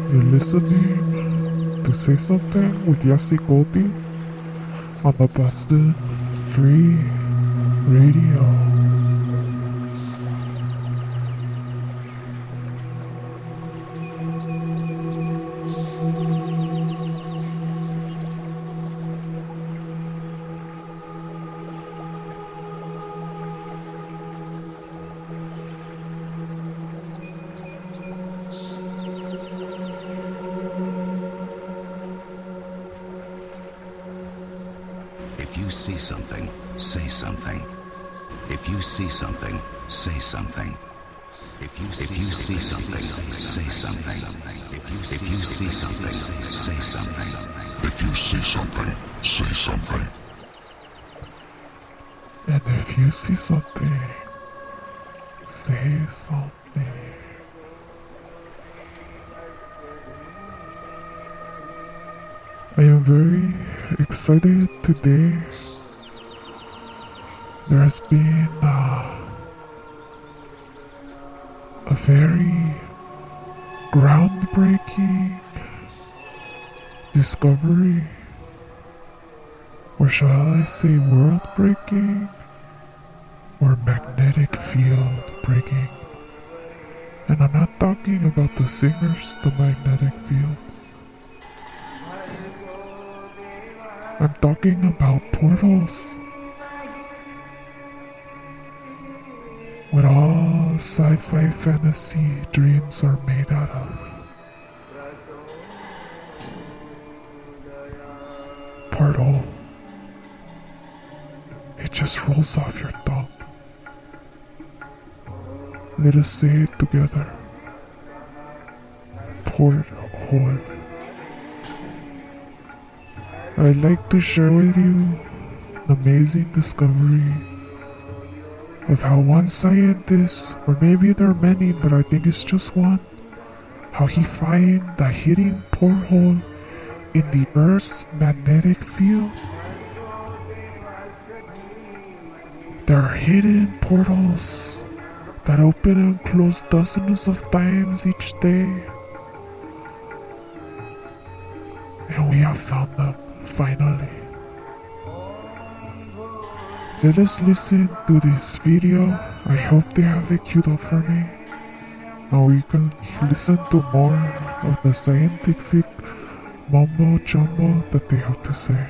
You're listening to Say Something with Yassi Goldie on the Busted Free Radio. If you see something, say something. If you see something, say something. If you see something, say something. If you see something, say something. If you see something, say something. And if you see something, say something. I am very excited today. There has been a very groundbreaking discovery, or shall I say world-breaking, or magnetic field breaking. And I'm not talking about the singers, the magnetic fields. I'm talking about portals. What all sci-fi fantasy dreams are made out of. Portal. It just rolls off your tongue. Let us say it together. Porthole. I'd like to share with you an amazing discovery of how one scientist, or maybe there are many, but I think it's just one, how he finds the hidden porthole in the Earth's magnetic field. There are hidden portals that open and close dozens of times each day. And we have found them, finally. Let us listen to this video. I hope they have it queued up for me. And we can listen to more of the scientific mumbo jumbo that they have to say.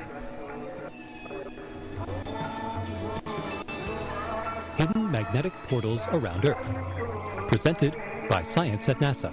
Hidden magnetic portals around Earth. Presented by Science at NASA.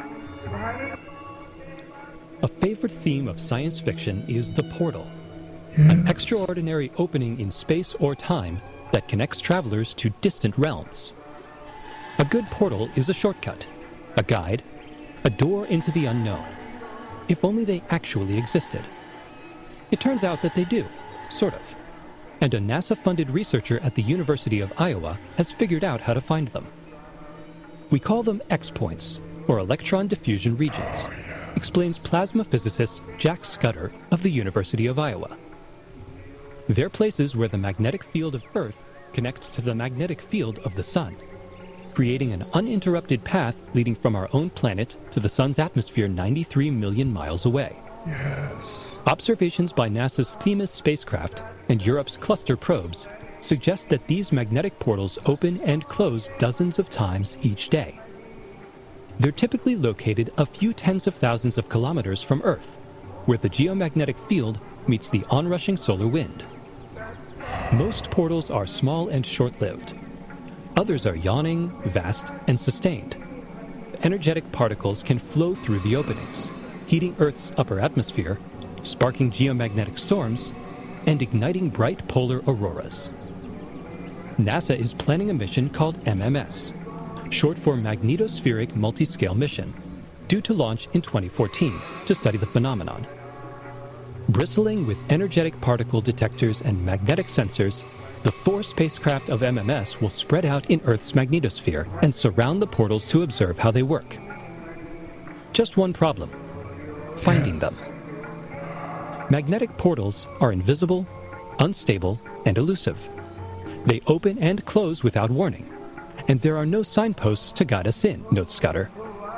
A favorite theme of science fiction is the portal. An extraordinary opening in space or time that connects travelers to distant realms. A good portal is a shortcut, a guide, a door into the unknown. If only they actually existed. It turns out that they do, sort of. And a NASA-funded researcher at the University of Iowa has figured out how to find them. We call them X-points, or electron diffusion regions, explains plasma physicist Jack Scudder of the University of Iowa. They're places where the magnetic field of Earth connects to the magnetic field of the Sun, creating an uninterrupted path leading from our own planet to the Sun's atmosphere 93 million miles away. Yes. Observations by NASA's Themis spacecraft and Europe's cluster probes suggest that these magnetic portals open and close dozens of times each day. They're typically located a few tens of thousands of kilometers from Earth, where the geomagnetic field meets the onrushing solar wind. Most portals are small and short-lived. Others are yawning, vast, and sustained. Energetic particles can flow through the openings, heating Earth's upper atmosphere, sparking geomagnetic storms, and igniting bright polar auroras. NASA is planning a mission called MMS, short for Magnetospheric Multiscale Mission, due to launch in 2014 to study the phenomenon. Bristling with energetic particle detectors and magnetic sensors, the 4 spacecraft of MMS will spread out in Earth's magnetosphere and surround the portals to observe how they work. Just one problem: finding them. Magnetic portals are invisible, unstable, and elusive. They open and close without warning, and there are no signposts to guide us in, notes Scudder.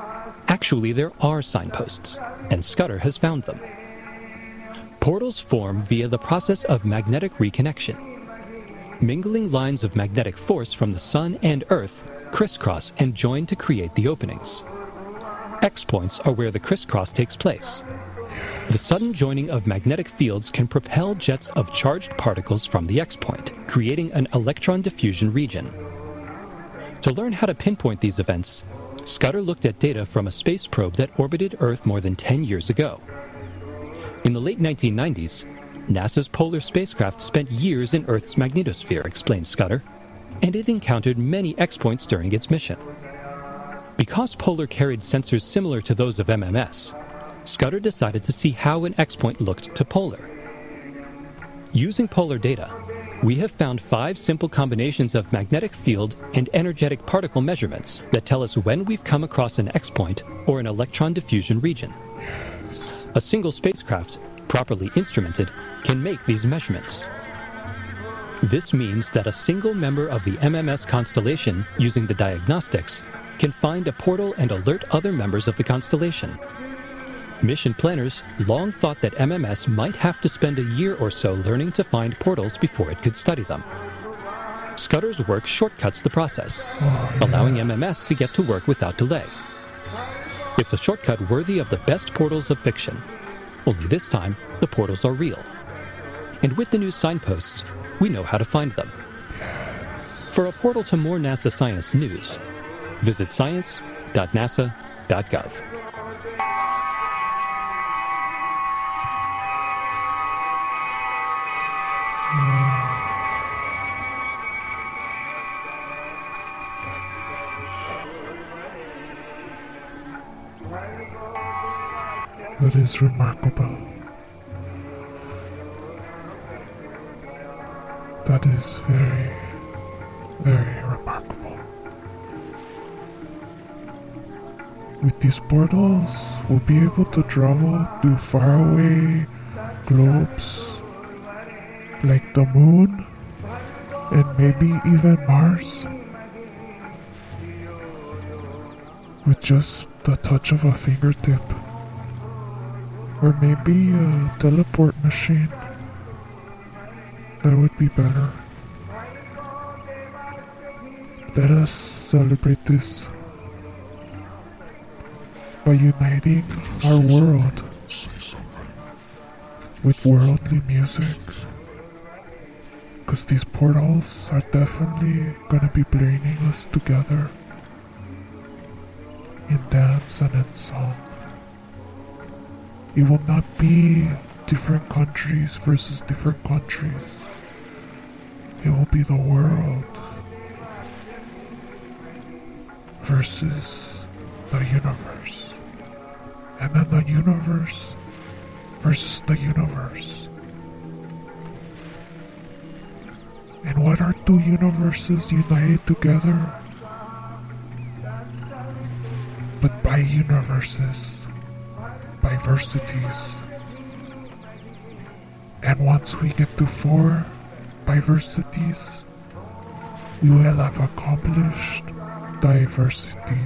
Actually, there are signposts, and Scudder has found them. Portals form via the process of magnetic reconnection. Mingling lines of magnetic force from the Sun and Earth crisscross and join to create the openings. X-points are where the crisscross takes place. The sudden joining of magnetic fields can propel jets of charged particles from the X-point, creating an electron diffusion region. To learn how to pinpoint these events, Scudder looked at data from a space probe that orbited Earth more than 10 years ago. In the late 1990s, NASA's Polar spacecraft spent years in Earth's magnetosphere, explained Scudder, and it encountered many X-points during its mission. Because Polar carried sensors similar to those of MMS, Scudder decided to see how an X-point looked to Polar. Using Polar data, we have found 5 simple combinations of magnetic field and energetic particle measurements that tell us when we've come across an X-point or an electron diffusion region. A single spacecraft, properly instrumented, can make these measurements. This means that a single member of the MMS constellation, using the diagnostics, can find a portal and alert other members of the constellation. Mission planners long thought that MMS might have to spend a year or so learning to find portals before it could study them. Scudder's work shortcuts the process, allowing MMS to get to work without delay. It's a shortcut worthy of the best portals of fiction. Only this time, the portals are real. And with the new signposts, we know how to find them. For a portal to more NASA science news, visit science.nasa.gov. That is remarkable. That is very, very remarkable. With these portals, we'll be able to travel to faraway globes like the moon and maybe even Mars with just the touch of a fingertip. Or maybe a teleport machine. That would be better. Let us celebrate this by uniting our world with worldly music. Because these portals are definitely gonna be bringing us together in dance and in song. It will not be different countries versus different countries. It will be the world versus the universe. And then the universe versus the universe. And what are two universes united together? But by universes. Diversities. And once we get to 4 diversities, we will have accomplished diversity.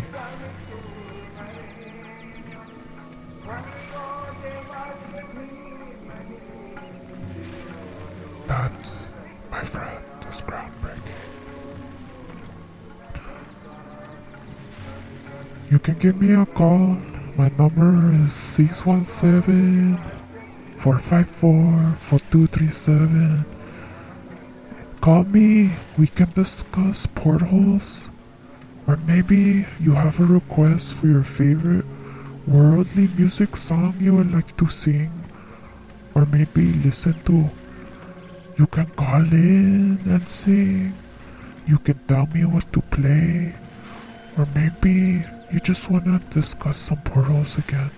That, my friend, is groundbreaking. You can give me a call. My number is 617-454-4237. Call me, we can discuss portals. Or maybe you have a request for your favorite worldly music song you would like to sing. Or maybe listen to. You can call in and sing. You can tell me what to play. Or maybe you just want to discuss some portals again.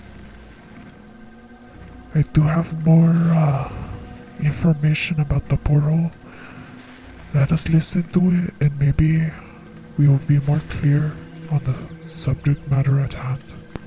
I do have more information about the portal. Let us listen to it and maybe we will be more clear on the subject matter at hand.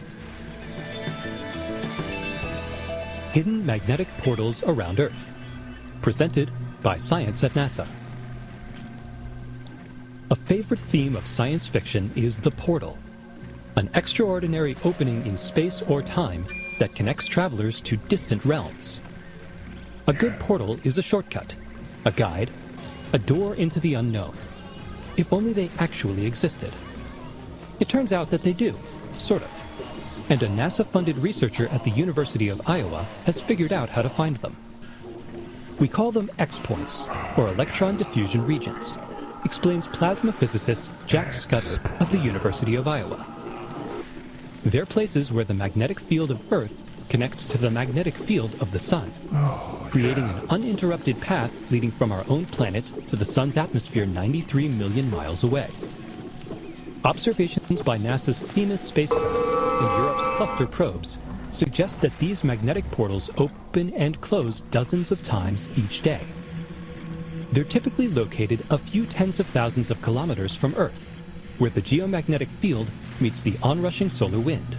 Hidden magnetic portals around Earth. Presented by Science at NASA. A favorite theme of science fiction is the portal. an extraordinary opening in space or time that connects travelers to distant realms. A good portal is a shortcut, a guide, a door into the unknown, if only they actually existed. It turns out that they do, sort of. And a NASA-funded researcher at the University of Iowa has figured out how to find them. We call them X-points, or electron diffusion regions, explains plasma physicist Jack Scudder of the University of Iowa. They're places where the magnetic field of Earth connects to the magnetic field of the Sun, creating an uninterrupted path leading from our own planet to the Sun's atmosphere 93 million miles away. Observations by NASA's Themis spacecraft and Europe's cluster probes suggest that these magnetic portals open and close dozens of times each day. They're typically located a few tens of thousands of kilometers from Earth, where the geomagnetic field meets the onrushing solar wind.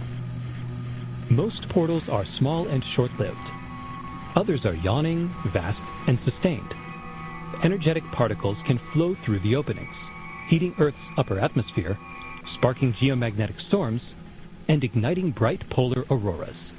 Most portals are small and short-lived. Others are yawning, vast, and sustained. Energetic particles can flow through the openings, heating Earth's upper atmosphere, sparking geomagnetic storms, and igniting bright polar auroras.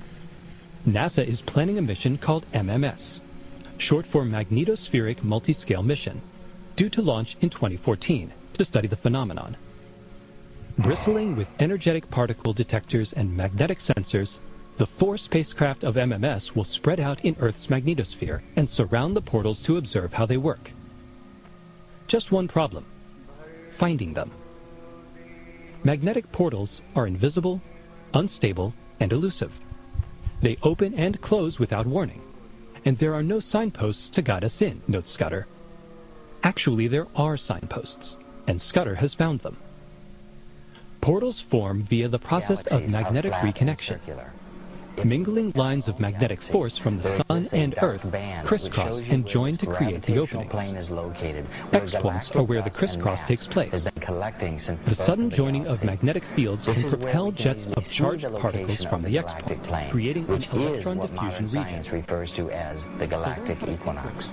NASA is planning a mission called MMS, short for Magnetospheric Multiscale Mission, due to launch in 2014 to study the phenomenon. Bristling with energetic particle detectors and magnetic sensors, the 4 spacecraft of MMS will spread out in Earth's magnetosphere and surround the portals to observe how they work. Just one problem: finding them. Magnetic portals are invisible, unstable, and elusive. They open and close without warning, and there are no signposts to guide us in, notes Scudder. Actually, there are signposts, and Scudder has found them. Portals form via the process of magnetic reconnection. Mingling lines of magnetic force from the Sun and Earth crisscross and join to create the openings. X-points are where the crisscross takes place. The sudden joining of magnetic fields can propel jets of charged particles from the X-point, creating an electron diffusion region. Refers to as the galactic equinox.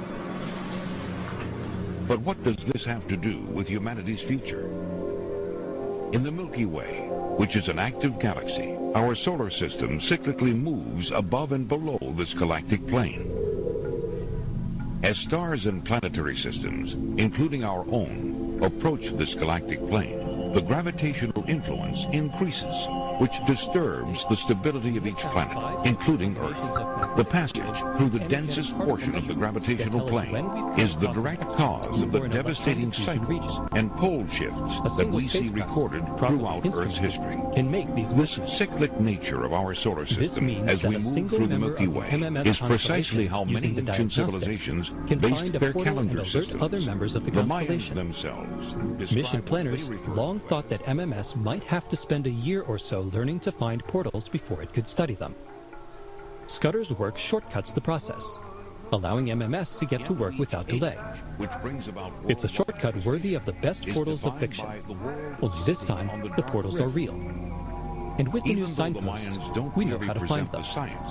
But what does this have to do with humanity's future? In the Milky Way, which is an active galaxy, our solar system cyclically moves above and below this galactic plane. As stars and planetary systems, including our own, approach this galactic plane, the gravitational influence increases, which disturbs the stability of each planet, including Earth. The passage through the densest portion of the gravitational plane is the direct cause of the devastating cycles and pole shifts that we see recorded throughout Earth's history. This cyclic nature of our solar system as we move through the Milky Way is precisely how many ancient civilizations based their calendar systems. The Mayans themselves. Mission planners long thought that MMS might have to spend a year or so learning to find portals before it could study them. Scudder's work shortcuts the process, allowing MMS to get to work without delay. It's a shortcut worthy of the best portals of fiction. Only this time, the portals are real. And with the new signposts, we know how to find them.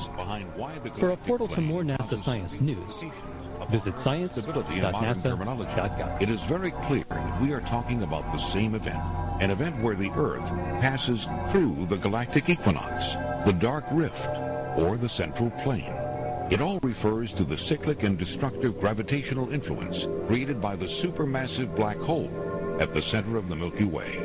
For a portal to more NASA science news, visit science.nasa.gov. It is very clear that we are talking about the same event, an event where the Earth passes through the galactic equinox, the dark rift, or the central plane. It all refers to the cyclic and destructive gravitational influence created by the supermassive black hole at the center of the Milky Way.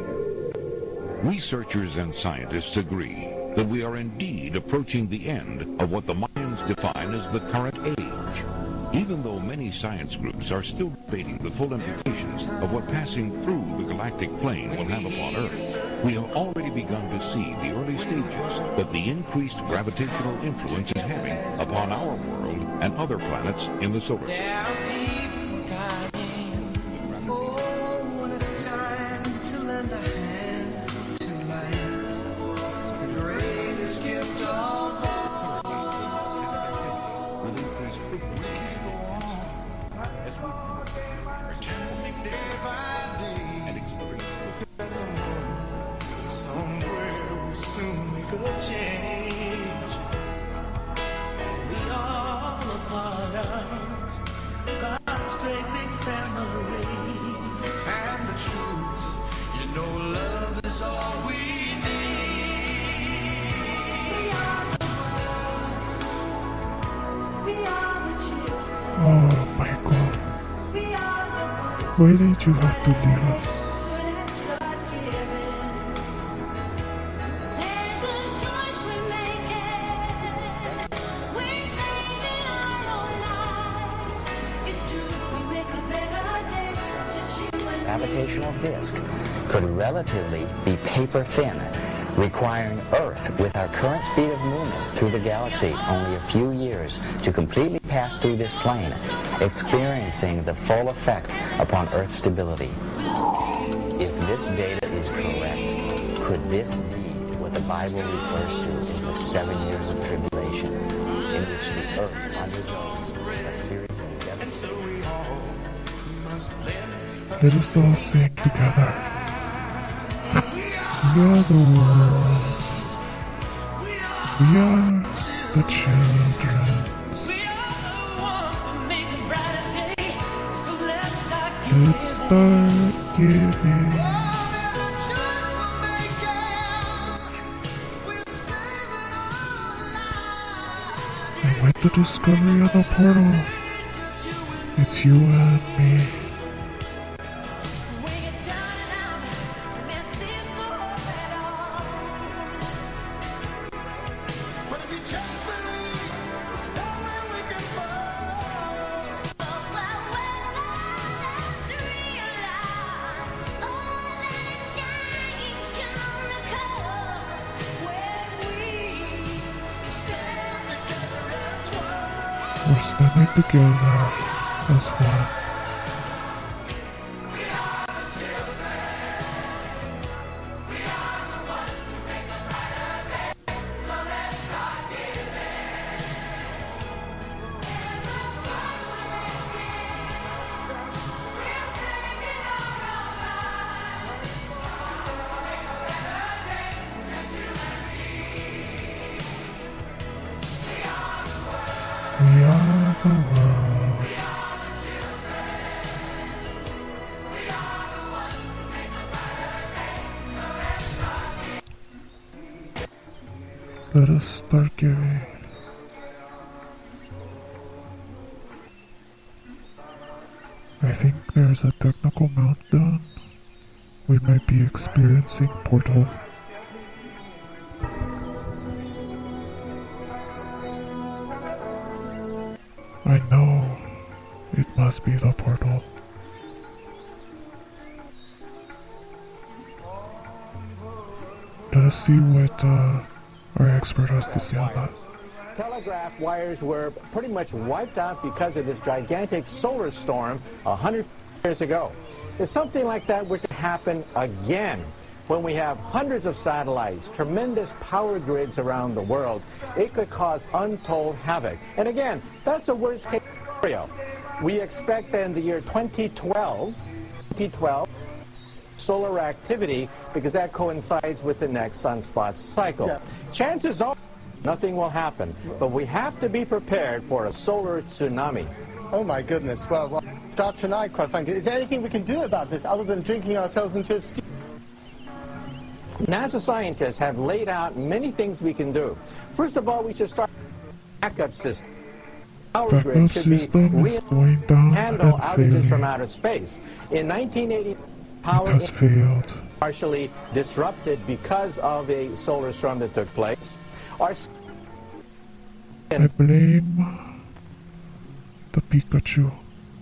Researchers and scientists agree that we are indeed approaching the end of what the Mayans define as the current age, even though many science groups are still debating the full implications of what passing through the galactic plane will have upon Earth. We have already begun to see the early stages that the increased gravitational influence is having upon our world and other planets in the solar system. Change. We are a part of Why did you have to leave us? Gravitational disk could relatively be paper thin, requiring Earth, with our current speed of movement through the galaxy, only a few years to completely pass through this plane, experiencing the full effect upon Earth's stability. If this data is correct, could this be what the Bible refers to as the 7 years of tribulation, in which the Earth undergoes a series of devastating... Let us all sing together. We are the world. We are the children. Let's start giving. And with the discovery of the portal, it's you and me. We're standing together as one. We are the world. Let us start giving. I think there's a technical meltdown. We might be experiencing portal. I know it must be the portal. Let us see what our expert has to say on that. Telegraph wires were pretty much wiped out because of this gigantic solar storm 100 years ago. If something like that were to happen again, when we have hundreds of satellites, tremendous power grids around the world, it could cause untold havoc. And again, that's a worst case scenario. We expect that in the year 2012, solar activity, because that coincides with the next sunspot cycle. Yeah. Chances are nothing will happen, but we have to be prepared for a solar tsunami. Oh my goodness, well, start tonight, quite frankly. Is there anything we can do about this other than drinking ourselves into a stew? NASA scientists have laid out many things we can do. First of all, we should start a backup system. Power grid should be handle outages from outer space. In 1980, power has failed. Partially disrupted because of a solar storm that took place. I blame the Pikachu.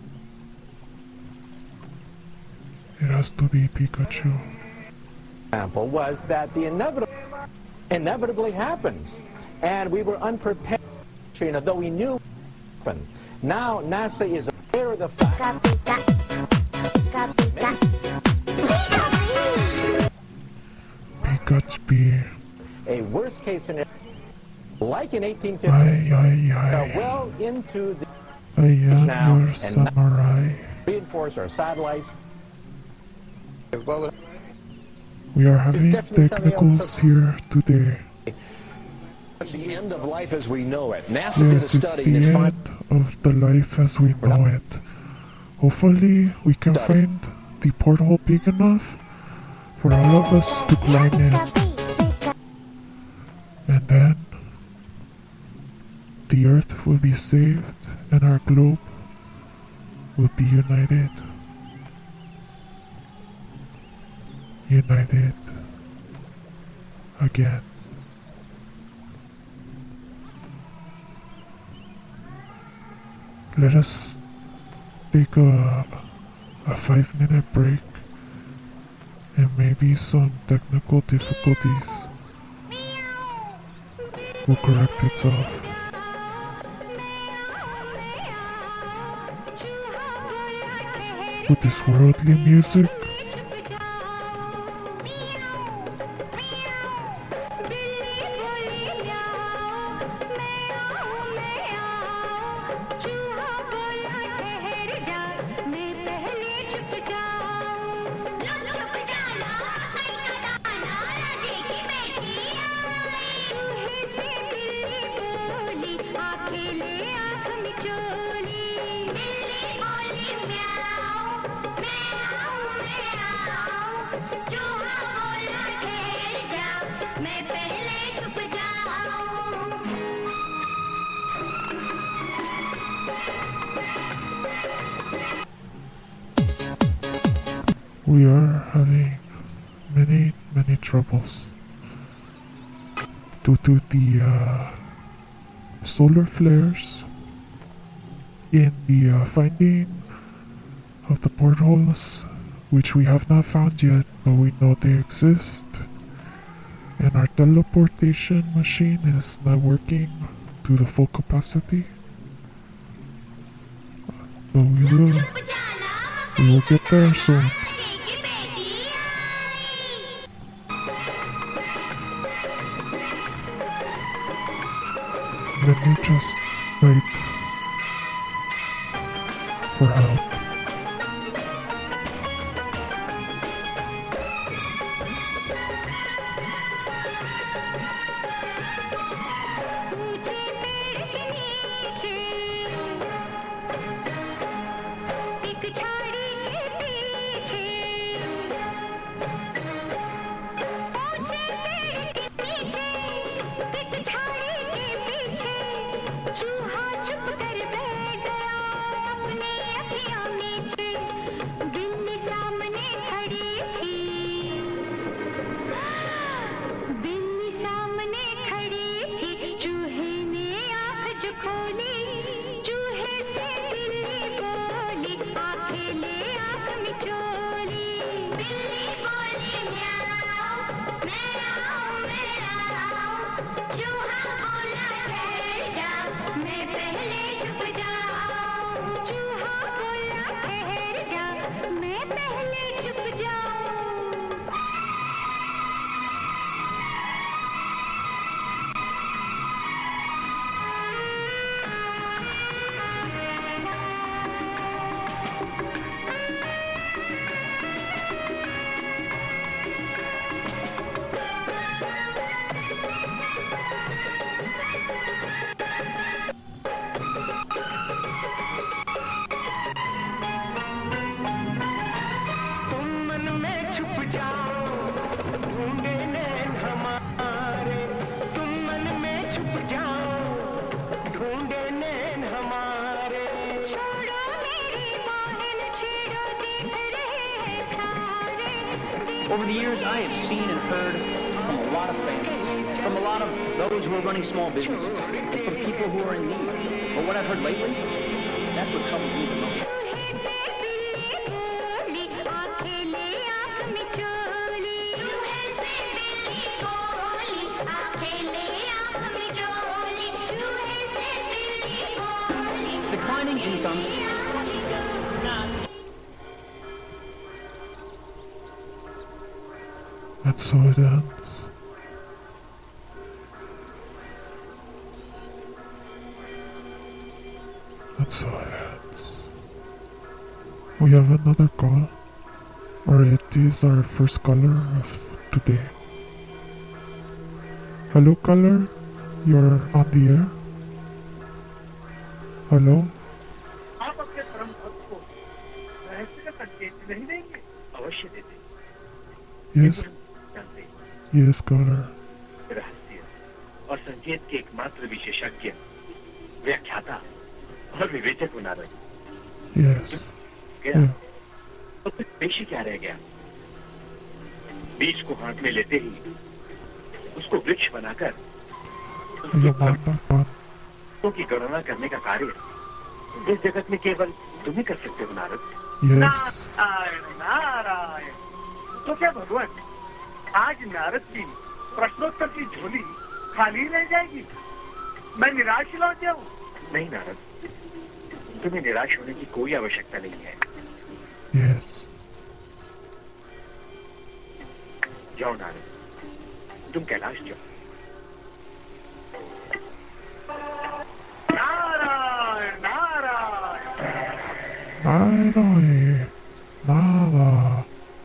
It has to be Pikachu. Example was that the inevitably happens, and we were unprepared, though we knew it would happen. Now NASA is aware of the fact. Pikachu. A worst case scenario, like in 1850, well into the now your samurai. Reinforce our satellites. Well, we are having technicals here today. It's the end of life as we know it. NASA did a study. It's the end of the life as we know it. Hopefully, we can find the portal big enough for all of us to climb in. And then, the Earth will be saved and our globe will be united. united again. Let us take a 5-minute break, and maybe some technical difficulties will correct itself. With this worldly music, we are having many troubles due to the solar flares in the finding of the portholes, which we have not found yet, but we know they exist, and our teleportation machine is not working to the full capacity. But we will get there soon. Let me just wait for help. Over the years, I have seen and heard from a lot of families, from a lot of those who are running small businesses, and from people who are in need. But what I've heard lately, that's what troubles me the most. Declining income. And so it ends. And so it ends. We have another call, or it is our first caller of today. Hello, caller. You're on the air. Hello. Yes. Yes, caller. रहस्य और संकेत के एकमात्र विशेषज्ञ, व्याख्याता और विवेचक बना रहे। Yes. गया तो फिर पेशी क्या रह गया? बीज को हाथ में लेते ही उसको वृक्ष बनाकर तो की गणना करने का कार्य इस जगत में केवल तुम्हें कर सकते हो नारद। नारायण नारायण। तो क्या भगवान आज नारद की प्रश्नोत्तर की झोली खाली रह जाएगी? मैं निराश लौट जाऊं? नहीं नारद, तुम्हें निराश होने की कोई आवश्यकता नहीं है। जाओ नारद, तुम कैलाश जाओ। नारायण नारायण नारायण नारायण।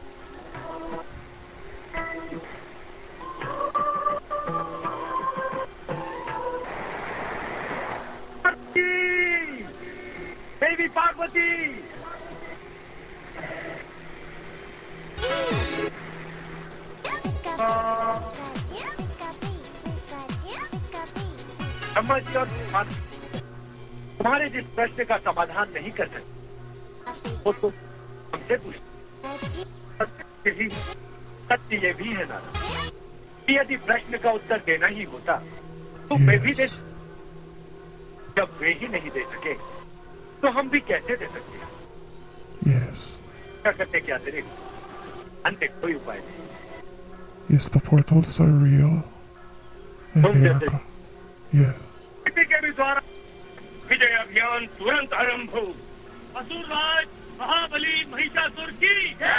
देवी पार्वती, तुम्हारे जिस प्रश्न का समाधान नहीं कर सकते वो तो हमसे पूछ। सत्य ये भी है ना कि यदि प्रश्न का उत्तर देना ही होता तो मैं भी दे, जब वे ही नहीं दे सके तो हम भी कैसे दे सकते हैं? क्या करते क्या तेरे अंत कोई उपाय नहीं। Yes, the portals are real. And they are के भी द्वारा विजय अभियान तुरंत आरंभ हो। असुरराज महाबली महिषासुर की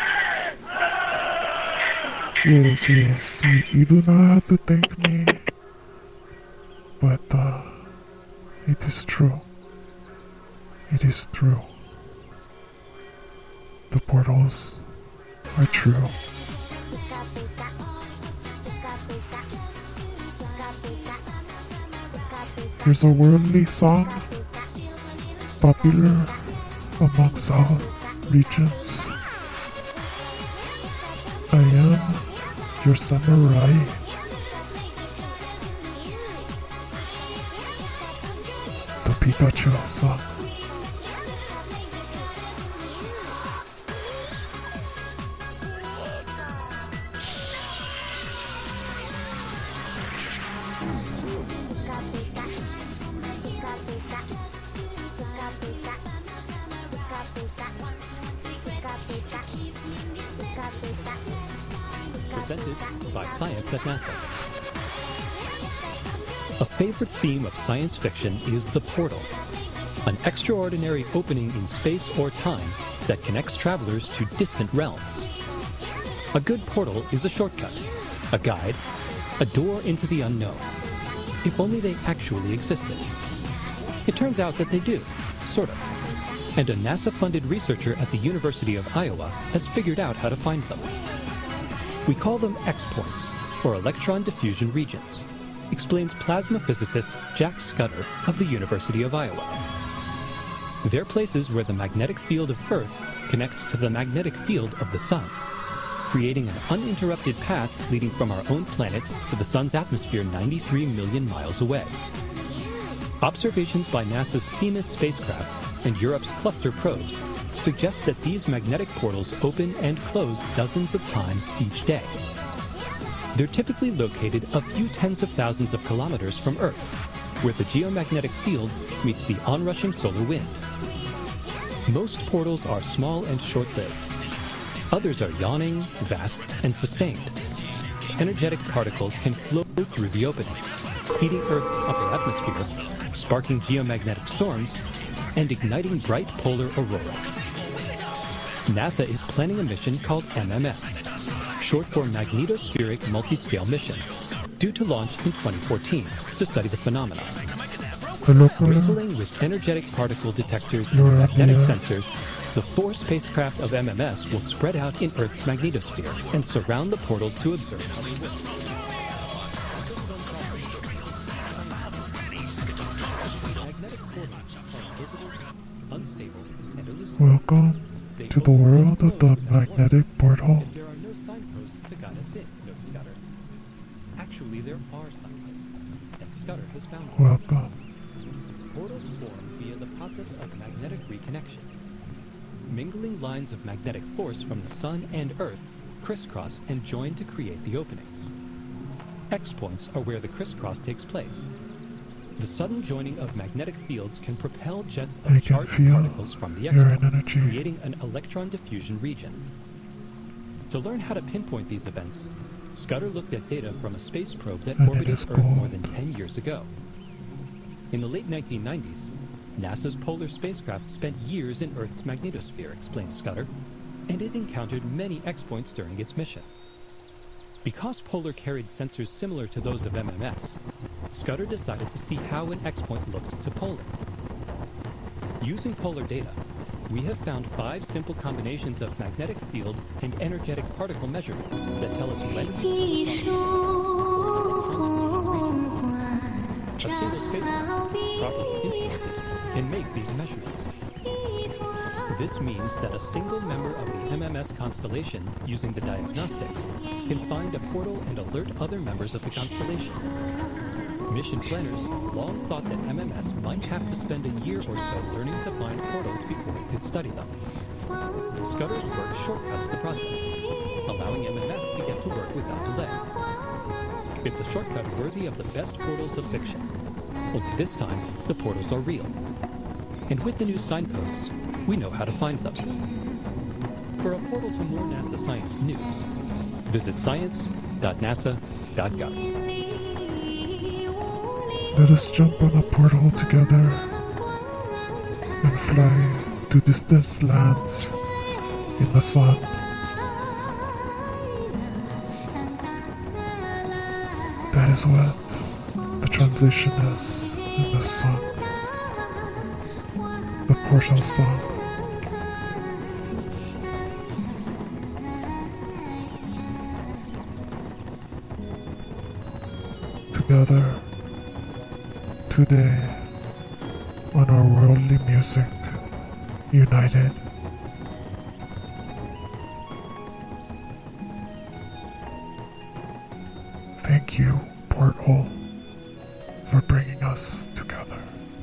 Yes. You do not have to thank me, but it is true. It is true. The portals are true. There's a worldly song popular amongst all regions. I am your samurai. The Pikachu song. Presented by Science at NASA. A favorite theme of science fiction is the portal, an extraordinary opening in space or time that connects travelers to distant realms. A good portal is a shortcut, a guide, a door into the unknown, if only they actually existed. It turns out that they do, sort of. And a NASA-funded researcher at the University of Iowa has figured out how to find them. We call them X-points, or electron diffusion regions, explains plasma physicist Jack Scudder of the University of Iowa. They're places where the magnetic field of Earth connects to the magnetic field of the Sun, creating an uninterrupted path leading from our own planet to the Sun's atmosphere 93 million miles away. Observations by NASA's Themis spacecraft and Europe's cluster probes suggest that these magnetic portals open and close dozens of times each day. They're typically located a few tens of thousands of kilometers from Earth, where the geomagnetic field meets the onrushing solar wind. Most portals are small and short-lived. Others are yawning, vast, and sustained. Energetic particles can flow through the openings, heating Earth's upper atmosphere, sparking geomagnetic storms, and igniting bright polar auroras. NASA is planning a mission called MMS, short for Magnetospheric Multiscale Mission, due to launch in 2014 to study the phenomena. Bristling with energetic particle detectors and magnetic sensors, the 4 spacecraft of MMS will spread out in Earth's magnetosphere and surround the portals to observe how they work. Welcome to the world of the magnetic portal. There are no signposts to guide us in, notes Scudder. Actually, there are signposts, and Scudder has found them. Welcome. Portals form via the process of magnetic reconnection. Mingling lines of magnetic force from the Sun and Earth crisscross and join to create the openings. X-points are where the crisscross takes place. The sudden joining of magnetic fields can propel jets of charged particles from the X-point, creating an electron diffusion region. To learn how to pinpoint these events, Scudder looked at data from a space probe that orbited Earth more than 10 years ago. In the late 1990s, NASA's Polar spacecraft spent years in Earth's magnetosphere, explained Scudder, and it encountered many X-points during its mission. Because Polar carried sensors similar to those of MMS, Scudder decided to see how an X-point looked to Polar. Using Polar data, we have found 5 simple combinations of magnetic field and energetic particle measurements that tell us when a single spacecraft, properly instrumented, can make these measurements. This means that a single member of the MMS constellation, using the diagnostics, can find a portal and alert other members of the constellation. Mission planners long thought that MMS might have to spend a year or so learning to find portals before it could study them. Scudder's work shortcuts the process, allowing MMS to get to work without delay. It's a shortcut worthy of the best portals of fiction. Only this time, the portals are real. And with the new signposts, we know how to find them. For a portal to more NASA science news, visit science.nasa.gov. Let us jump on a portal together and fly to distant lands in the sun. That is what the transition is in the sun. The portal song. Together, today, on our worldly music, united. Thank you, Porthole, for bringing us together.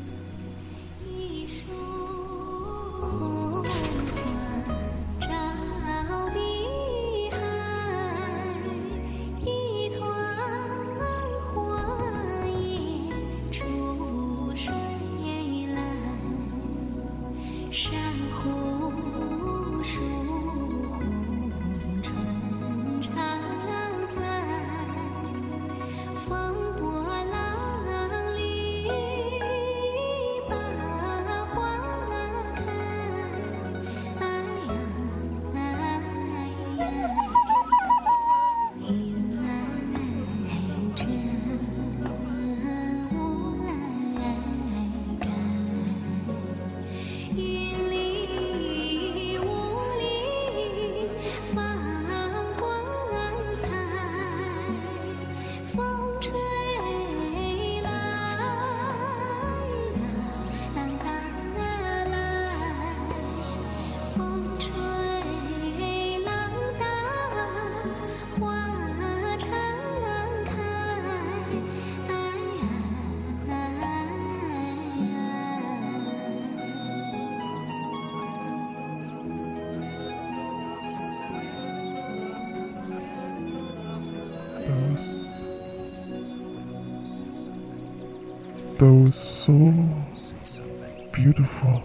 Those so beautiful.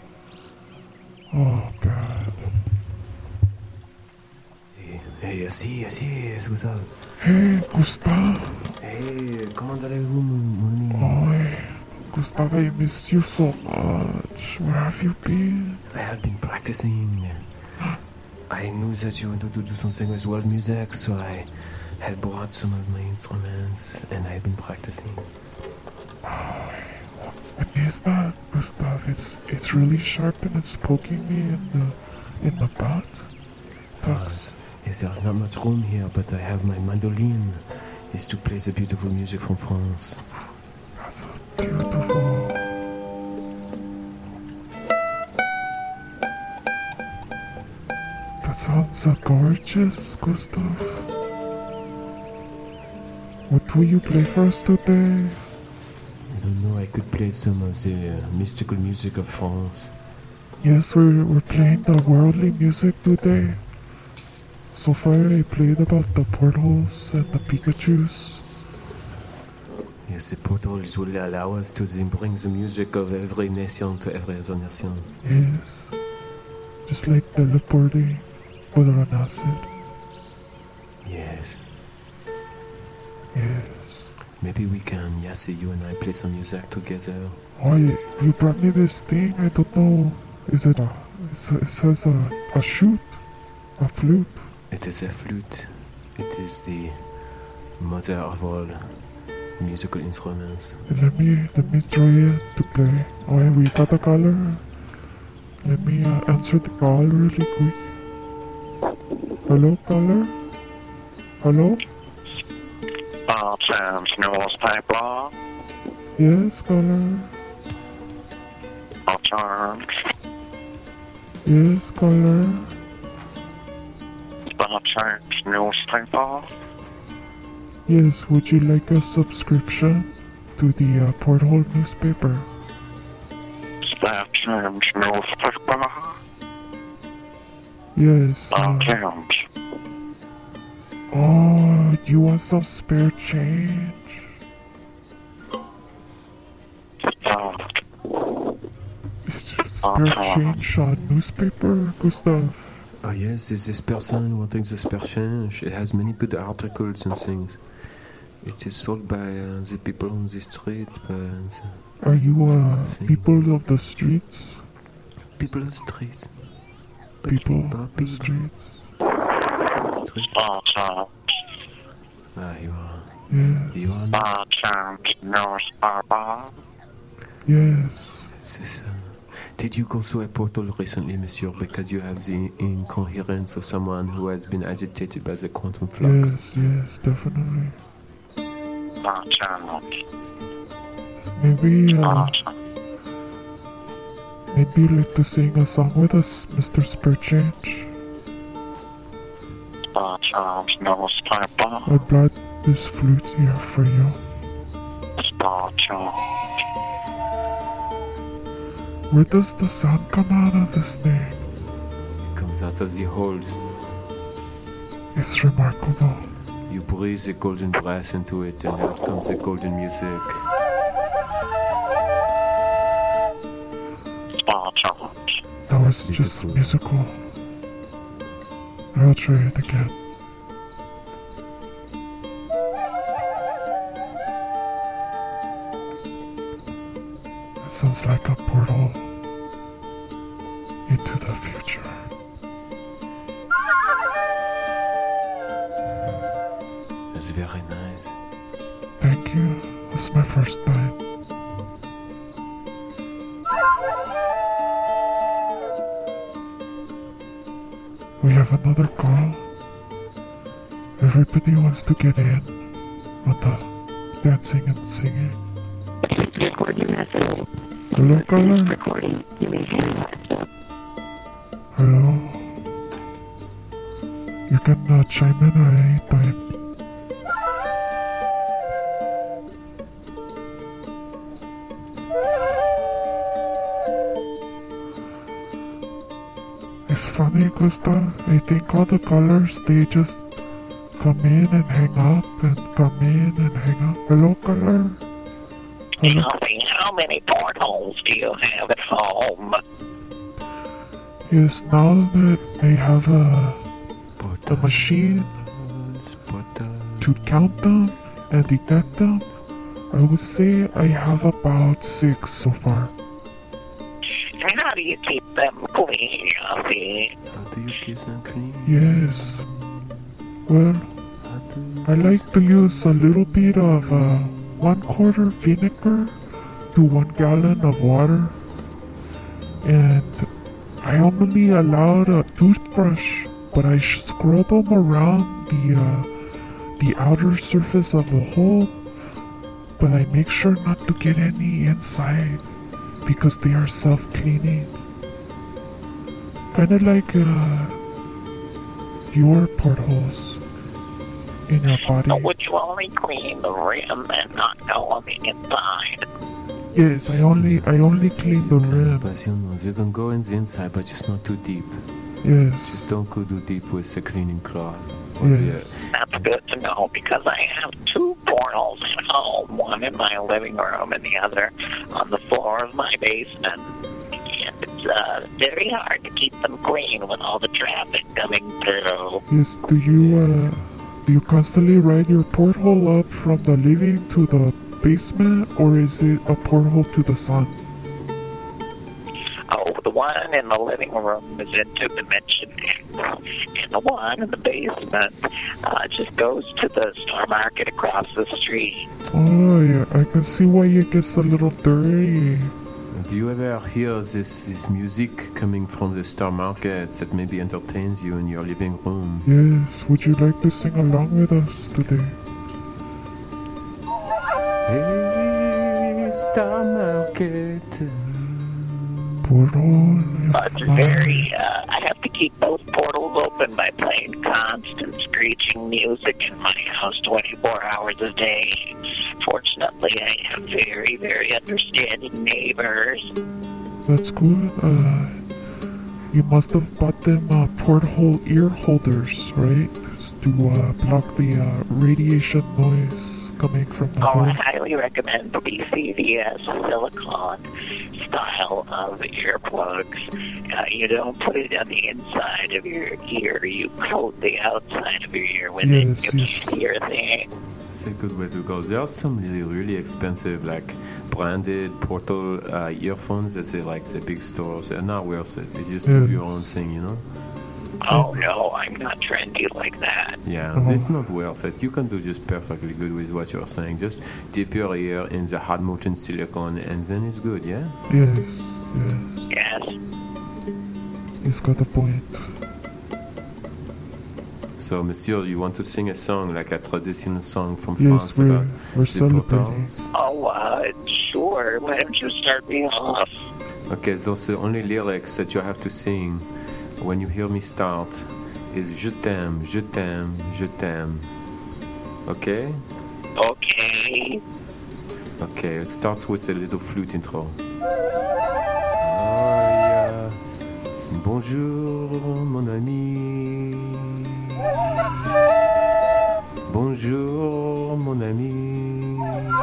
Oh God. Hey, así es, Gustavo. Hey, Gustavo. Hey, comment allez-vous, mon ami? Oh, Gustavo, I miss you so much. Where have you been? I have been practicing. I knew that you wanted to do something with world music, so I had brought some of my instruments, and I've been practicing. What is that, Gustav? It's really sharp and it's poking me in the butt. Yes, there's not much room here, but I have my mandolin. It's to play the beautiful music from France. That's beautiful. That sounds so gorgeous, Gustav. What will you play for us today? I don't know, I could play some of the mystical music of France. Yes, we're playing the worldly music today. so far I played about the portholes and the Pikachus. Yes, the portholes will allow us to bring the music of every nation to every other nation. Yes. Just like teleporting, but on acid. Yes. Yes. Maybe we can, Yassi, you and I play some music together. Oh, you brought me this thing, I don't know. Is it it says a flute? A flute? It is a flute. It is the mother of all musical instruments. Let me try it to play. Oh, we got a caller. Let me answer the call really quick. Hello, caller? Hello? Sam's newspaper. Yes, caller. Sam's. Yes, caller. Sam's newspaper. Yes, would you like a subscription to the Porthole newspaper? Sam's newspaper. Yes. Sam's. Oh, you want some spare change? Spare change on newspaper, Gustav? Oh yes, there's this person wanting the spare change. It has many good articles and things. It is sold by the people on the street. Are you people of the streets? People of the streets. People of the streets. You are. Yes. You are. Yes. Did you go through a portal recently, monsieur, because you have the incoherence of someone who has been agitated by the quantum flux? Yes, definitely. Maybe you'd like to sing a song with us, Mr. Spare Change. I brought this flute here for you. Where does the sound come out of this thing? It comes out of the holes. It's remarkable. You breathe the golden breath into it, and out comes the golden music. That was just musical. I'll try it again. It sounds like a portal into the future. That's very nice. Thank you. It's my first time. We have another call. Everybody wants to get in on the dancing and singing. Hello, caller? Hello? You can chime in at any time. It's funny, Gustav. I think all the callers, they just come in and hang up and come in and hang up. Hello, caller? Hello? How many portholes do you have at home? Yes, now that I have a machine to count them and detect them, I would say I have about 6 so far. How do you keep them clean, Ozzy? How do you keep them clean? Yes. Well, I like to use a little bit of 1/4 vinegar to 1 gallon of water. And I only allowed a toothbrush, but I scrub them around the outer surface of the hole. But I make sure not to get any inside, because they are self-cleaning. Kinda like your portholes in your body. But would you only clean the rim and not go on the inside? Yes, I only clean the rim. You can go in the inside, but just not too deep. Yes. Just don't go too deep with the cleaning cloth. Yes. That's good to know because I have 2 portals at home, one in my living room and the other on the floor of my basement. And it's very hard to keep them clean with all the traffic coming through. Yes, do you constantly ride your porthole up from the living to the basement, or is it a porthole to the sun? Oh, the one in the living room is into Dimension X, and the one in the basement just goes to the Star Market across the street. Oh, yeah, I can see why it gets a little dirty. Do you ever hear this music coming from the Star Market that maybe entertains you in your living room? Yes, would you like to sing along with us today? Hey, Star Market. But very, I have to keep both portals open by playing constant screeching music in my house 24 hours a day. Fortunately, I have very, very understanding neighbors. That's good. You must have bought them porthole ear holders, right? To block the radiation noise coming from the hole. I highly recommend the BCDS silicone style of earplugs. You don't put it on the inside of your ear, you coat the outside of your ear with it. You can't hear a thing. It's a good way to go. There are some really expensive, like branded portal earphones that say like the big stores. They're not worth it. You just do your own thing, you know? Oh no, I'm not trendy like that. Yeah, it's not worth it. You can do just perfectly good with what you're saying. Just dip your ear in the hard molten silicone and then it's good, yeah? Yes. He's got a point. So, monsieur, you want to sing a song, like a traditional song from France we're about the celebrating. portals? Oh, sure. Why don't you start me off? Okay, those are the only lyrics that you have to sing when you hear me start is Je t'aime, je t'aime, je t'aime. Okay? Okay. Okay, it starts with a little flute intro. Oh, yeah. Bonjour, mon ami. Bonjour, mon ami.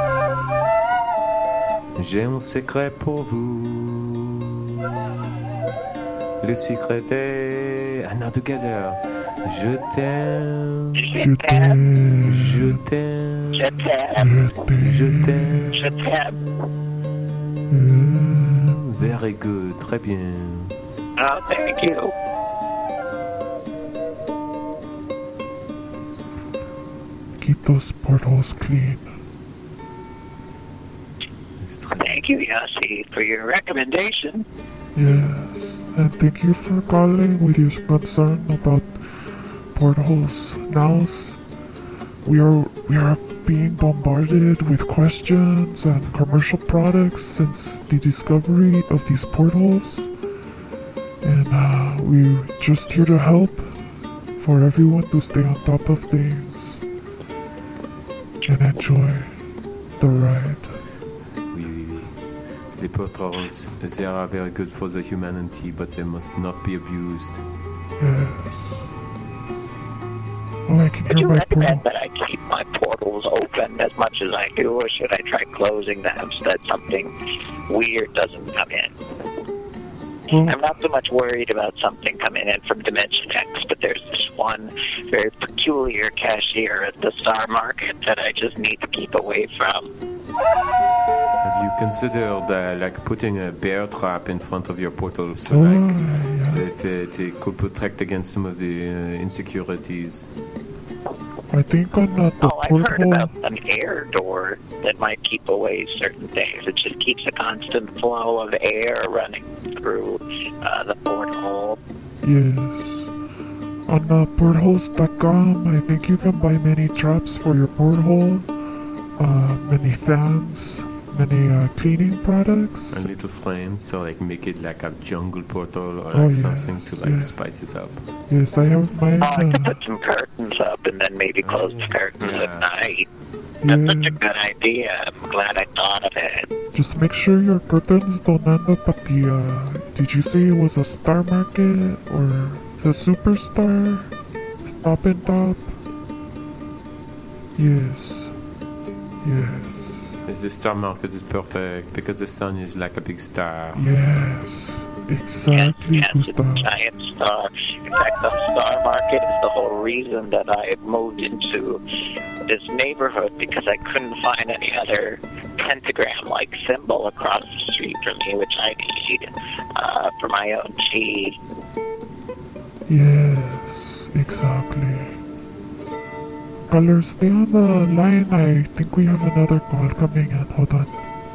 J'ai un secret pour vous. Le secret est... Ah, now together. Je t'aime. Je t'aime. Je t'aime. Je t'aime. Je t'aime. Je t'aime. Very good. Très bien. Oh, thank you. Keep those portholes clean. Thank you, Yossi, for your recommendation. Yes, and thank you for calling with your concern about portholes. Now we are being bombarded with questions and commercial products since the discovery of these portholes, and we're just here to help for everyone to stay on top of things and enjoy the ride. The portals, they are very good for the humanity, but they must not be abused. Yes. Oh, I can Would hear you my recommend portal. that I keep my portals open as much as I do, or should I try closing them so that something weird doesn't come in? Well, I'm not so much worried about something coming in from Dimension X, but there's this one very peculiar cashier at the Star Market that I just need to keep away from. Have you considered like putting a bear trap in front of your portal so if it could protect against some of the insecurities? I think on the I've heard porthole. about an air door that might keep away certain things. It just keeps a constant flow of air running through the porthole. Yes. On portholes.com, I think you can buy many traps for your porthole, many fans, many cleaning products. And little frames to like make it like a jungle portal or like something to like spice it up. Yes, I have mine. I could put some curtains up and then maybe close the curtains at night. That's such a good idea. I'm glad I thought of it. Just make sure your curtains don't end up at the, did you say it was a Star Market or The superstar? Stop and Top? Yes. Yes. The star market is perfect because the sun is like a big star. Yes. Exactly, yes, Gustav. It's a giant star. In fact, the star market is the whole reason that I had moved into this neighborhood, because I couldn't find any other pentagram-like symbol across the street from me, which I need for my own tea. Yes, exactly. Color, stay on the line. I think we have another call coming in. Hold on.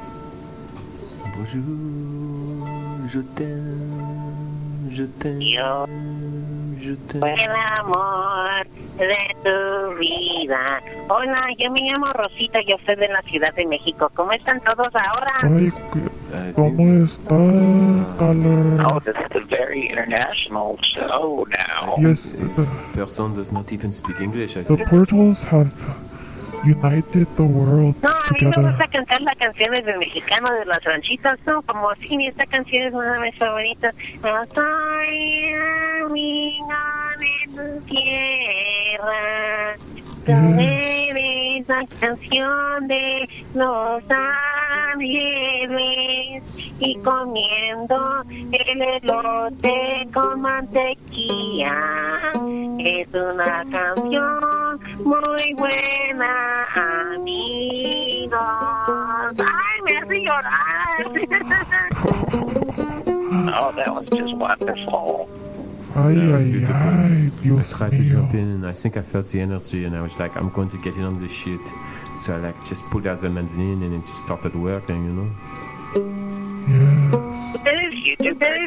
Bonjour, je t'aime, je t'aime, je t'aime. El amor de tu vida. Hola, yo me llamo Rosita, yo soy de la Ciudad de México. ¿Cómo están todos ahora? Ay, ¿cómo está, Color? Oh, this is a very international show now. Yes, This person does not even speak English, I the think. portals have united the world No, a mí me together. gusta cantar las canciones del mexicano de las ranchitas, ¿no? Como sí, esta canción es una de mis favoritas. Yo soy amiga de tu tierra. Tú eres la canción de los ángeles. Y comiendo el elote con mantequilla. Es una canción muy buena, amigos. Ay, me hace llorar. Oh, that was just wonderful. Ay, ay, ay, I Dios tried to mío. jump in and I think I felt the energy and I was like, I'm going to get in on this shit. So I like just pulled out the mandolin and it just started working, you know? Ustedes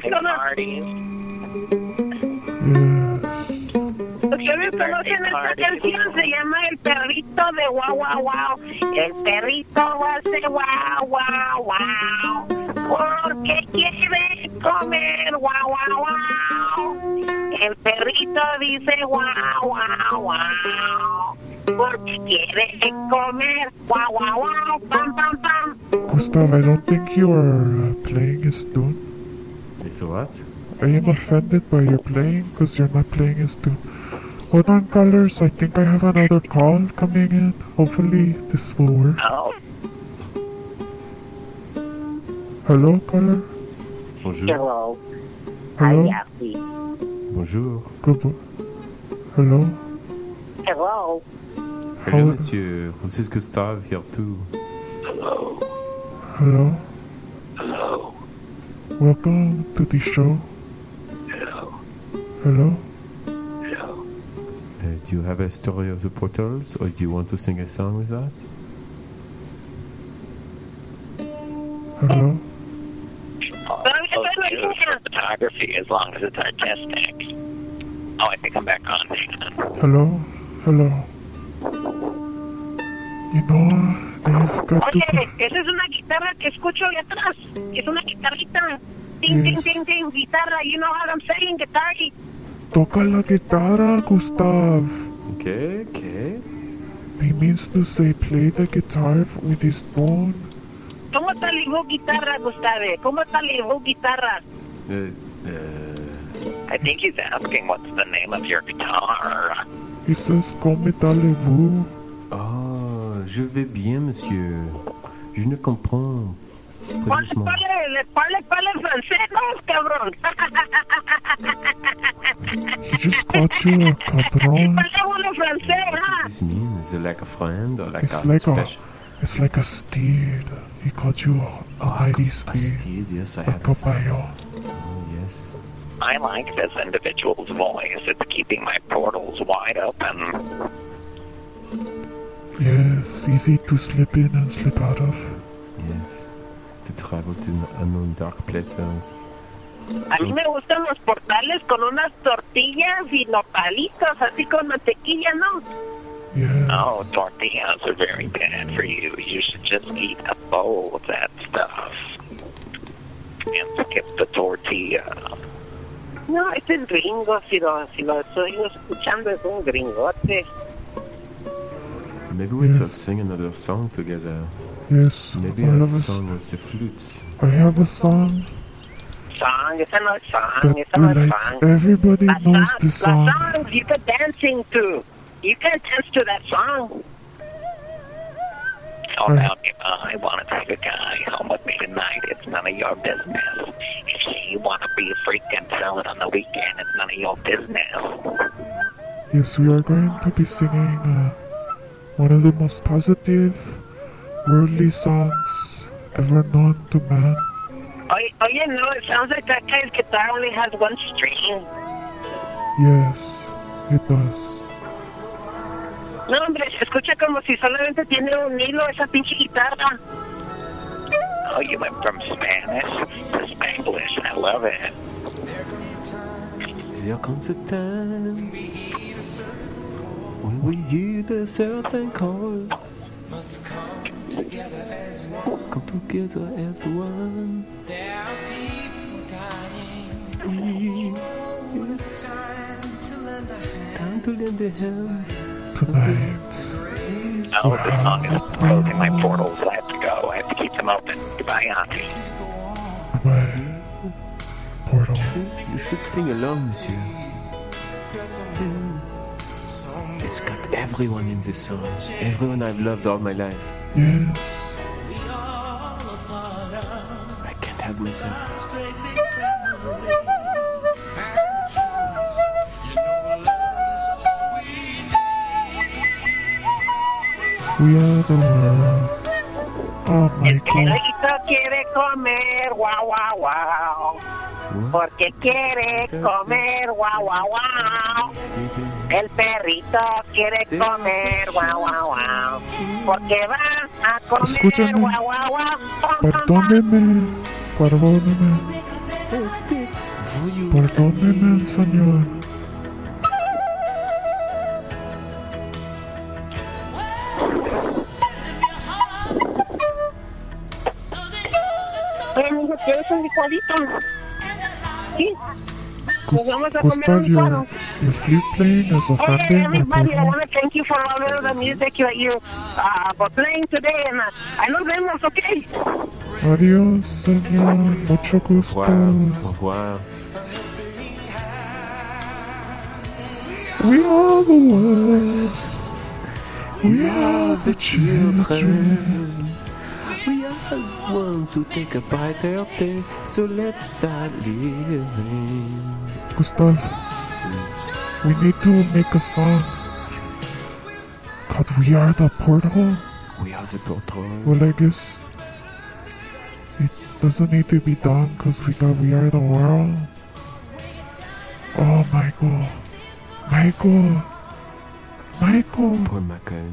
conocen esta canción, se llama El Perrito de Guau Guau Guau. El perrito hace guau guau guau, porque quiere comer guau guau guau. El perrito dice guau guau guau, porque quiere comer guau guau guau, pam pam pam. Gustav, I don't think you are playing his tune. It's what? I am offended by your playing because you're not playing his tune. Hold on, Colors. I think I have another call coming in. Hopefully this will work. Oh. Hello, Color? Bonjour. Hello. Hello? Bonjour. Good. Hello? Hello. Hello, monsieur. This is Gustave here too. Hello. Hello? Hello. Welcome to the show. Hello. Hello? Hello. Do you have a story of the portals or do you want to sing a song with us? Hello? Photography, as long as it's artistic. Oh, I think I'm back on. Hello? Hello? You know, they've got to... Oye, esa es una guitarra que escucho ahí atrás. Es una guitarrita. Ting, ting, ting, ting, guitarra. You know what I'm saying, guitar. Toca la guitarra, Gustav. Okay, okay. He means to say play the guitar with his phone. ¿Cómo está la guitarra, Gustave? ¿Cómo está la guitarra? I think he's asking what's the name of your guitar. He says, comment allez-vous? Oh, je vais bien, monsieur. Je ne comprends. Très doucement. Parle francés, no, cabrón. He just called you a cabron. Parle francés, What does this mean? Is it like a friend or like It's a like special? It's like a steed. He called you a mighty steed. A steed, yes, I A have. caballo. Oh, yes. I like this individual's voice. It's keeping my portals wide open. Yes, easy to slip in and slip out of. Yes. To travel to unknown dark places. A mí me gustan los portales con unas tortillas y nopalitos, así con mantequilla, ¿no? Oh, tortillas are very bad for you. You should just eat a bowl of that stuff. And skip the tortilla. No, este es gringo, si lo estoy escuchando es un gringote. Maybe we should sing another song together. Yes, Maybe I a have song with the flutes. I have a song. song. It's another song. That It's another relates. song. Everybody knows the The song. songs you could dancing to. You can dance to that song. Oh, now, I want to take a guy home with me tonight. It's none of your business. If you want to be a freak and sell it on the weekend, it's none of your business. Yes, we are going to be singing one of the most positive, worldly songs ever known to man. Oh, you know, it sounds like that guy's guitar only has one string. Yes, it does. No, hombre, se escucha como si solamente tiene un hilo esa pinche guitarra. Oh, you went from Spanish to Spanglish. I love it. There comes a time when we hear the certain call. Come together as one. There are people dying. It's time to lend a hand. Time to lend a hand. Tonight. Oh, this song is closing my portals. I have to go. I have to keep them open. Goodbye, Auntie. Goodbye. Portal. You should sing along, monsieur. It's got everyone in this song. Everyone I've loved all my life. Yes. I can't help myself. We are the world. Oh, El Michael. perrito quiere comer, guau, guau, guau. Porque quiere comer, guau, guau, guau. El perrito quiere comer, guau, guau, guau. Porque va a comer, Escúchame. guau, guau, guau. Perdóneme. Perdóneme. Perdóneme, señor. Oye, mijo, ¿quieres un licuadito? Sí. Nos vamos a comer Gustav, un licuado. your flute playing is Hey, offending my everybody, I portal. want to thank you for all of the music that you for playing today. And I nos vemos, okay? Adiós, señor. Mucho gusto. Au revoir. We are the world. We are the children. We just want to take a brighter day, so let's start living. Gustav, we need to make a song called We Are the Portal. We are the portal. Well, I guess it doesn't need to be done because We Are the World. Oh, Michael. Michael. Michael. Poor Michael.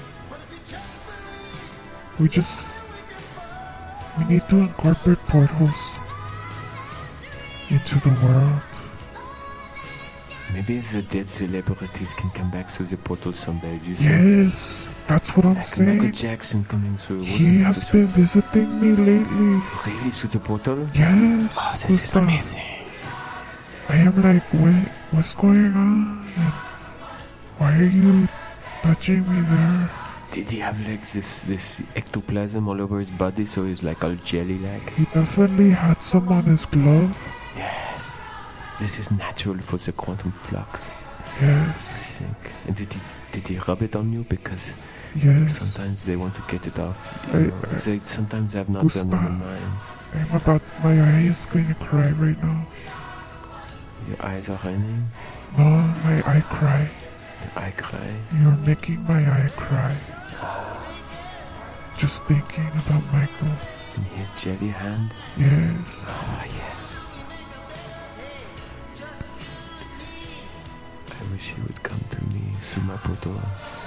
We need to incorporate portals into the world. Maybe the dead celebrities can come back through the portal someday. Do you Yes, that's what I'm like saying. Michael Jackson coming through. He has been visiting me lately. Really through the portal? Yes. Oh, this is Gustav. amazing. I am like, what's going on? Why are you touching me there? Did he have like this ectoplasm all over his body, so he's like all jelly-like? He definitely had some on his glove. Yes. This is natural for the quantum flux. Yes. I think. And did he rub it on you? Because Yes. sometimes they want to get it off. I- They sometimes have not their normal minds. My eye is going to cry right now. Your eyes are raining. No, my eye cry. Your eye cry. You're making my eye cry. Just thinking about Michael. In his jelly hand. Yes. Ah, yes. I wish he would come to me through my portal.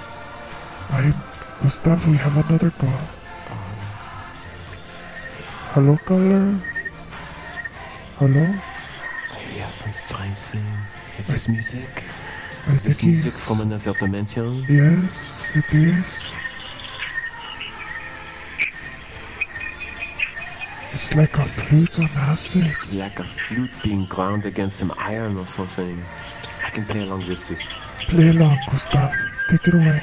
Gustav, we have another call. Hello, caller? Hello? I hear some strange thing. Is this music? I Is this think music he's- from another dimension? Yes, it is. It's like a flute on acid. It's like a flute being ground against some iron or something. I can play along with this. Play along, Gustav. Take it away.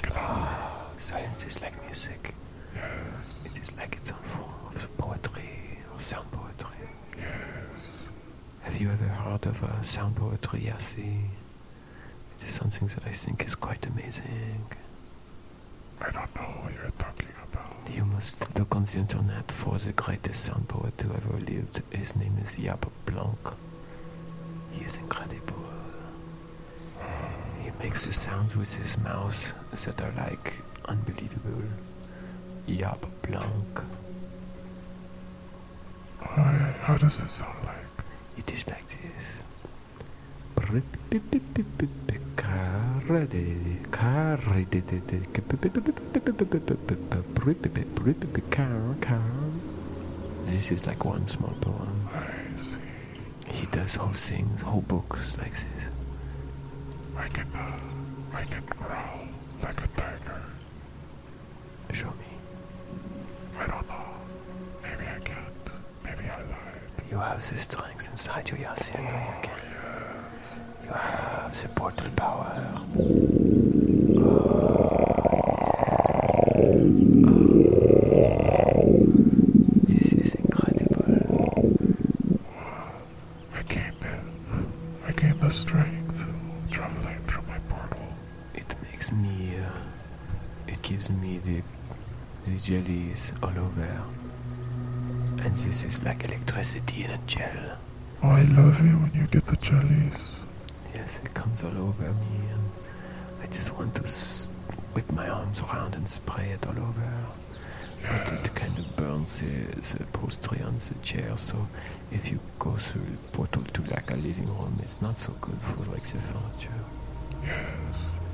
Science is like music. Yes. It is like its own form of poetry or sound poetry. Yes. Have you ever heard of sound poetry, Yassi? It is something that I think is quite amazing. I don't know what you're talking about. You must look on the internet for the greatest sound poet who ever lived. His name is Jaap Blanc. He is incredible. He makes the sounds with his mouth that are like unbelievable. Jaap Blanc. How does it sound like? It is like this. This is like one small poem. I see. He does whole things, whole books like this. I can growl like a tiger. Show me. I don't know. Maybe I can't. Maybe I lied. You have the strength inside you, Yassi. I know you can. You have the portal power. This is incredible. I gained the strength traveling through my portal. It makes me, it gives me the jellies all over. And this is like electricity in a gel. Oh, I love it when you get the jellies. Yes, it comes all over me, and I just want to whip my arms around and spray it all over. But it kind of burns the upholstery on the chair, so if you go through the portal to like a living room, it's not so good for like the furniture. Yes.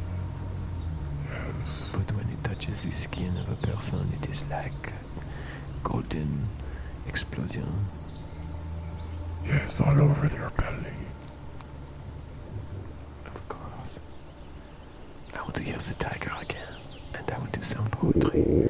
But when it touches the skin of a person, it is like a golden explosion. Yes, all over your belly. Of course. I want to hear the tiger again, and I want to sound poetry.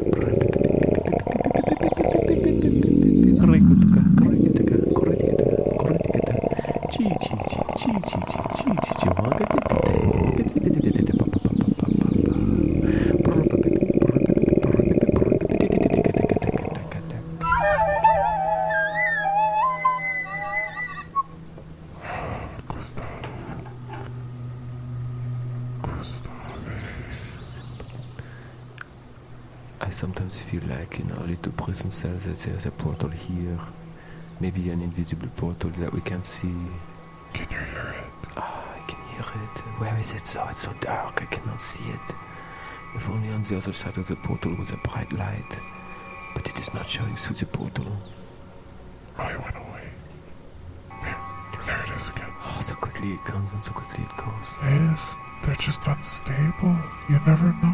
I sometimes feel like in our little prison cells that there's a portal here. Maybe an invisible portal that we can't see. Can you hear it? I can hear it. Where is it? So it's so dark, I cannot see it. If only on the other side of the portal was a bright light. But it is not showing through the portal. I went away. There it is again. Oh, so quickly it comes and so quickly it goes. Yes, they're just unstable. You never know.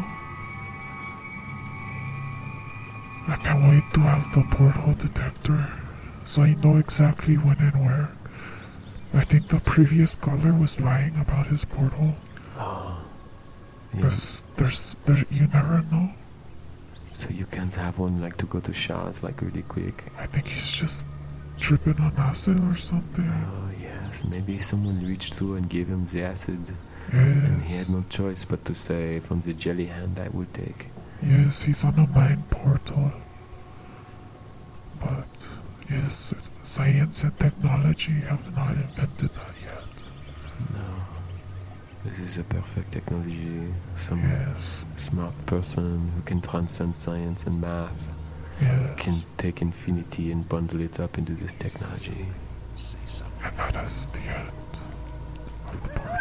I can't wait to have the portal detector, so I know exactly when and where. I think the previous caller was lying about his portal. Oh. Yes. You never know. So you can't have one like to go to shots like really quick? I think he's just tripping on acid or something. Oh yes, maybe someone reached through and gave him the acid. Yes. And he had no choice but to say, from the jelly hand I will take. Yes, he's on a mind portal. But, yes, science and technology have not invented that yet. No. This is a perfect technology. Some smart person who can transcend science and math can take infinity and bundle it up into this technology. And that is the end of the portal.